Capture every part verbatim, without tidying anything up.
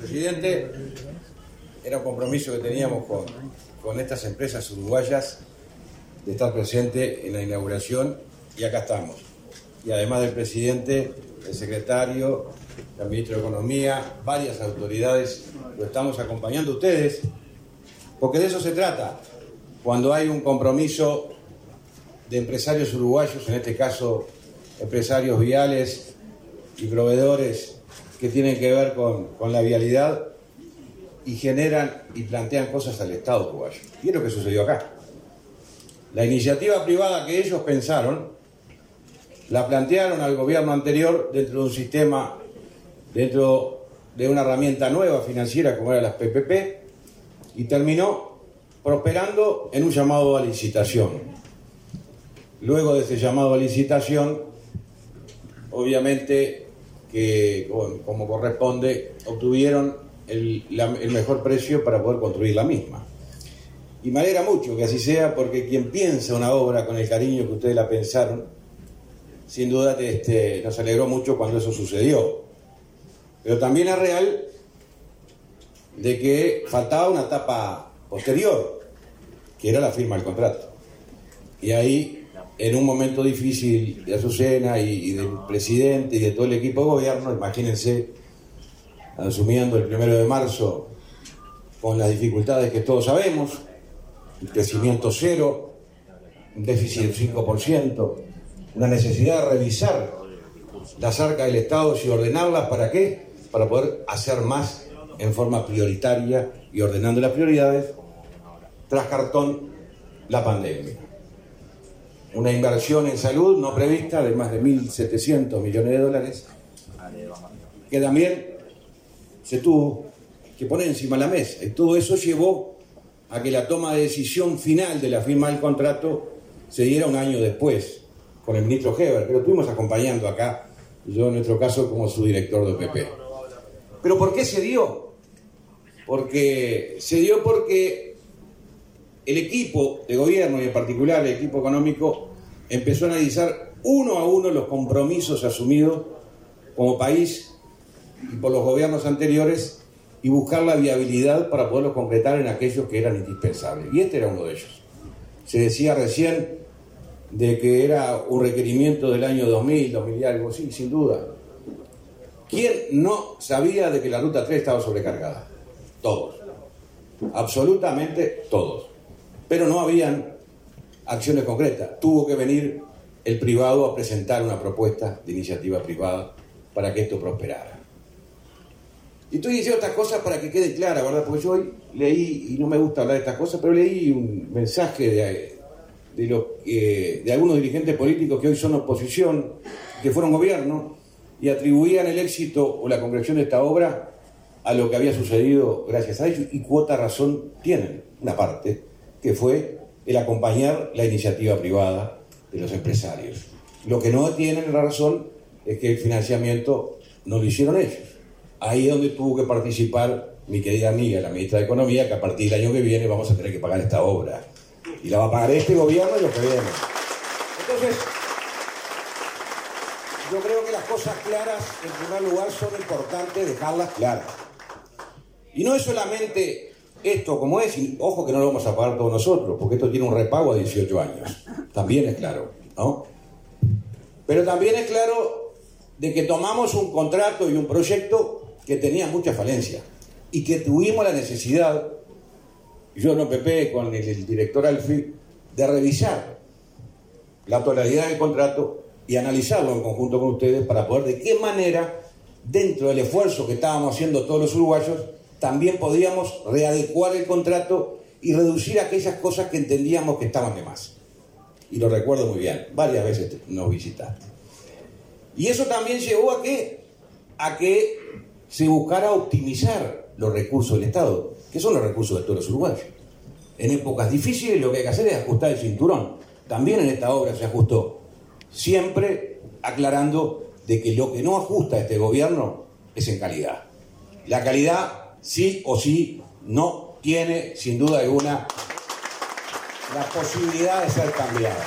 Presidente, era un compromiso que teníamos con, con estas empresas uruguayas de estar presente en la inauguración y acá estamos. Y además del presidente, el secretario, el ministro de Economía, varias autoridades, lo estamos acompañando a ustedes, porque de eso se trata. Cuando hay un compromiso de empresarios uruguayos, en este caso empresarios viales y proveedores que tienen que ver con, con la vialidad y generan y plantean cosas al Estado uruguayo. Y es lo que sucedió acá. La iniciativa privada que ellos pensaron, la plantearon al gobierno anterior dentro de un sistema, dentro de una herramienta nueva financiera como eran las P P P, y terminó prosperando en un llamado a licitación. Luego de ese llamado a licitación, obviamente que como corresponde, obtuvieron el, la, el mejor precio para poder construir la misma. Y me alegra mucho que así sea, porque quien piensa una obra con el cariño que ustedes la pensaron, sin duda este, nos alegró mucho cuando eso sucedió. Pero también es real de que faltaba una etapa posterior, que era la firma del contrato. Y ahí, en un momento difícil de Azucena y, y del presidente y de todo el equipo de gobierno, imagínense, asumiendo el primero de marzo con las dificultades que todos sabemos, el crecimiento cero, un déficit del cinco por ciento, una necesidad de revisar las arcas del Estado y ordenarlas, ¿para qué? Para poder hacer más en forma prioritaria y ordenando las prioridades, tras cartón la pandemia. Una inversión en salud no prevista de más de mil setecientos millones de dólares, que también se tuvo que poner encima de la mesa. Y todo eso llevó a que la toma de decisión final de la firma del contrato se diera un año después, con el ministro Heber, que lo estuvimos acompañando acá, yo en nuestro caso como su director de P P. ¿Pero por qué se dio? Porque se dio porque el equipo de gobierno y en particular el equipo económico empezó a analizar uno a uno los compromisos asumidos como país y por los gobiernos anteriores y buscar la viabilidad para poderlos concretar en aquellos que eran indispensables. Y este era uno de ellos. Se decía recién de que era un requerimiento del año dos mil, dos mil y algo, sí, sin duda. ¿Quién no sabía de que la Ruta tres estaba sobrecargada? Todos. Absolutamente todos. Pero no habían acciones concretas. Tuvo que venir el privado a presentar una propuesta de iniciativa privada para que esto prosperara. Y estoy diciendo estas cosas para que quede clara, ¿verdad? Porque yo hoy leí, y no me gusta hablar de estas cosas, pero leí un mensaje de, de, los, eh, de algunos dirigentes políticos que hoy son oposición, que fueron gobierno, y atribuían el éxito o la concreción de esta obra a lo que había sucedido gracias a ellos, y cuota razón tienen, una parte, que fue el acompañar la iniciativa privada de los empresarios. Lo que no tienen la razón es que el financiamiento no lo hicieron ellos. Ahí es donde tuvo que participar mi querida amiga, la ministra de Economía, que a partir del año que viene vamos a tener que pagar esta obra. Y la va a pagar este gobierno y lo que viene. Entonces, yo creo que las cosas claras, en primer lugar, son importantes dejarlas claras. Y no es solamente esto como es, y ojo que no lo vamos a pagar todos nosotros, porque esto tiene un repago a dieciocho años. También es claro, ¿no? Pero también es claro de que tomamos un contrato y un proyecto que tenía mucha falencia y que tuvimos la necesidad, yo en O P P con el, el director Alfi, de revisar la totalidad del contrato y analizarlo en conjunto con ustedes para poder de qué manera, dentro del esfuerzo que estábamos haciendo todos los uruguayos, también podíamos readecuar el contrato y reducir aquellas cosas que entendíamos que estaban de más. Y lo recuerdo muy bien, varias veces nos visitaste. Y eso también llevó a que, a que se buscara optimizar los recursos del Estado, que son los recursos de todos los uruguayos. En épocas difíciles lo que hay que hacer es ajustar el cinturón. También en esta obra se ajustó, siempre aclarando de que lo que no ajusta este gobierno es en calidad. La calidad, sí o sí, no tiene, sin duda alguna, la posibilidad de ser cambiada.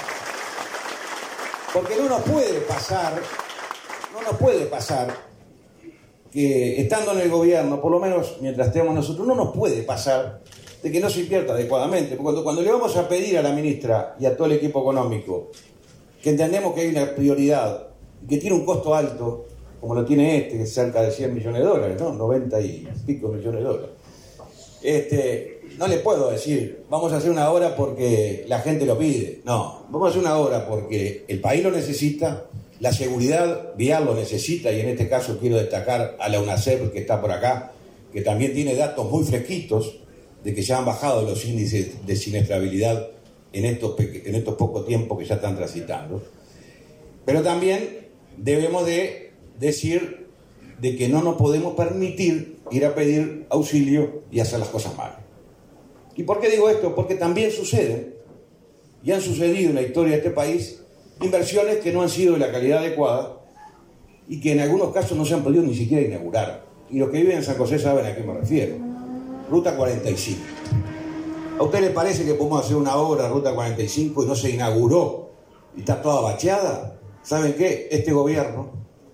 Porque no nos puede pasar, no nos puede pasar que estando en el gobierno, por lo menos mientras estemos nosotros, no nos puede pasar de que no se invierta adecuadamente. Porque cuando, cuando le vamos a pedir a la ministra y a todo el equipo económico que entendemos que hay una prioridad y que tiene un costo alto, como lo tiene este, que es cerca de cien millones de dólares, ¿no? noventa y pico millones de dólares. Este, no le puedo decir, vamos a hacer una obra porque la gente lo pide. No, vamos a hacer una obra porque el país lo necesita, la seguridad vial lo necesita, y en este caso quiero destacar a la UNACEP, que está por acá, que también tiene datos muy fresquitos de que ya han bajado los índices de siniestrabilidad en estos, en estos pocos tiempos que ya están transitando. Pero también debemos de decir de que no nos podemos permitir ir a pedir auxilio y hacer las cosas mal. ¿Y por qué digo esto? Porque también suceden, y han sucedido en la historia de este país, inversiones que no han sido de la calidad adecuada y que en algunos casos no se han podido ni siquiera inaugurar. Y los que viven en San José saben a qué me refiero. Ruta cuarenta y cinco. ¿A usted le parece que podemos hacer una obra, Ruta cuarenta y cinco, y no se inauguró y está toda bacheada? ¿Saben qué? Este gobierno,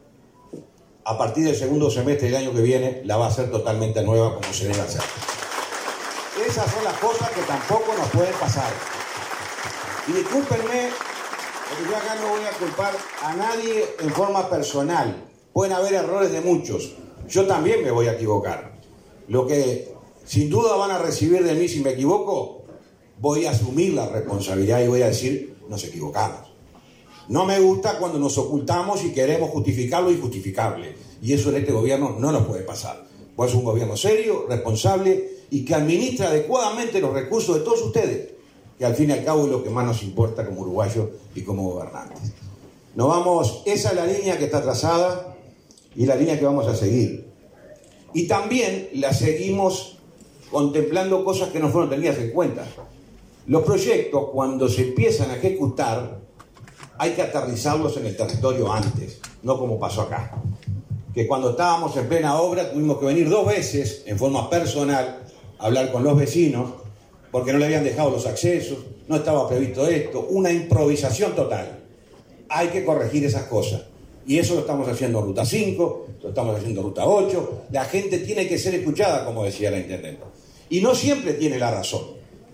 a partir del segundo semestre del año que viene, la va a hacer totalmente nueva como se debe hacer. Esas son las cosas que tampoco nos pueden pasar. Y discúlpenme, porque yo acá no voy a culpar a nadie en forma personal. Pueden haber errores de muchos. Yo también me voy a equivocar. Lo que sin duda van a recibir de mí si me equivoco, voy a asumir la responsabilidad y voy a decir, nos equivocamos. No me gusta cuando nos ocultamos y queremos justificar lo injustificable. Y eso en este gobierno no nos puede pasar. Pues es un gobierno serio, responsable y que administra adecuadamente los recursos de todos ustedes, que al fin y al cabo es lo que más nos importa como uruguayos y como gobernantes. Nos vamos, esa es la línea que está trazada y la línea que vamos a seguir. Y también la seguimos contemplando cosas que no fueron tenidas en cuenta. Los proyectos, cuando se empiezan a ejecutar, hay que aterrizarlos en el territorio antes, no como pasó acá. Que cuando estábamos en plena obra tuvimos que venir dos veces en forma personal a hablar con los vecinos porque no le habían dejado los accesos, no estaba previsto esto, una improvisación total. Hay que corregir esas cosas. Y eso lo estamos haciendo en Ruta cinco, lo estamos haciendo en Ruta ocho. La gente tiene que ser escuchada, como decía la intendenta. Y no siempre tiene la razón.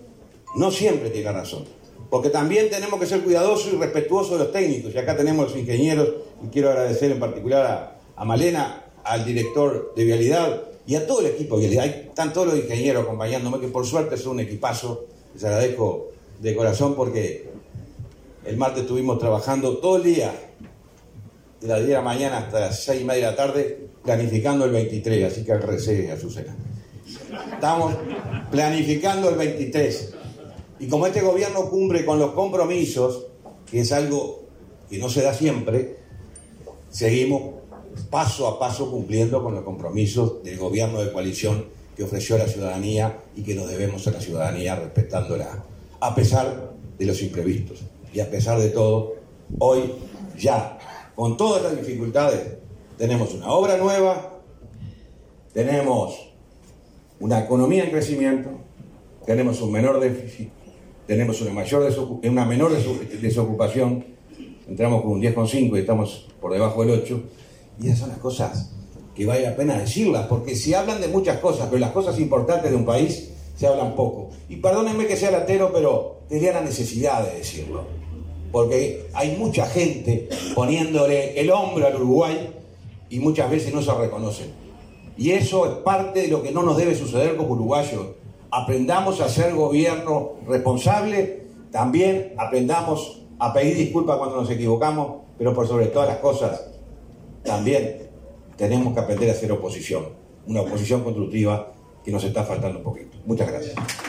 No siempre tiene la razón. Porque también tenemos que ser cuidadosos y respetuosos de los técnicos. Y acá tenemos los ingenieros, y quiero agradecer en particular a, a Malena, al director de Vialidad y a todo el equipo de Vialidad. Ahí están todos los ingenieros acompañándome, que por suerte son un equipazo. Les agradezco de corazón porque el martes estuvimos trabajando todo el día, de las diez de la mañana hasta las seis y media de la tarde, planificando el veintitrés, así que recé, Azucena. Estamos planificando el veintitrés. Y como este gobierno cumple con los compromisos, que es algo que no se da siempre, seguimos paso a paso cumpliendo con los compromisos del gobierno de coalición que ofreció a la ciudadanía y que nos debemos a la ciudadanía respetándola, a pesar de los imprevistos. Y a pesar de todo, hoy ya, con todas las dificultades, tenemos una obra nueva, tenemos una economía en crecimiento, tenemos un menor déficit, tenemos una, mayor una menor desocupación, entramos con un diez coma cinco y estamos por debajo del ocho, y esas son las cosas que vale la pena decirlas, porque se hablan de muchas cosas, pero las cosas importantes de un país se hablan poco. Y perdónenme que sea latero, pero tenía la necesidad de decirlo, porque hay mucha gente poniéndole el hombro al Uruguay y muchas veces no se reconocen. Y eso es parte de lo que no nos debe suceder como uruguayos. Aprendamos a ser gobierno responsable, también aprendamos a pedir disculpas cuando nos equivocamos, pero por sobre todas las cosas, también tenemos que aprender a hacer oposición, una oposición constructiva que nos está faltando un poquito. Muchas gracias.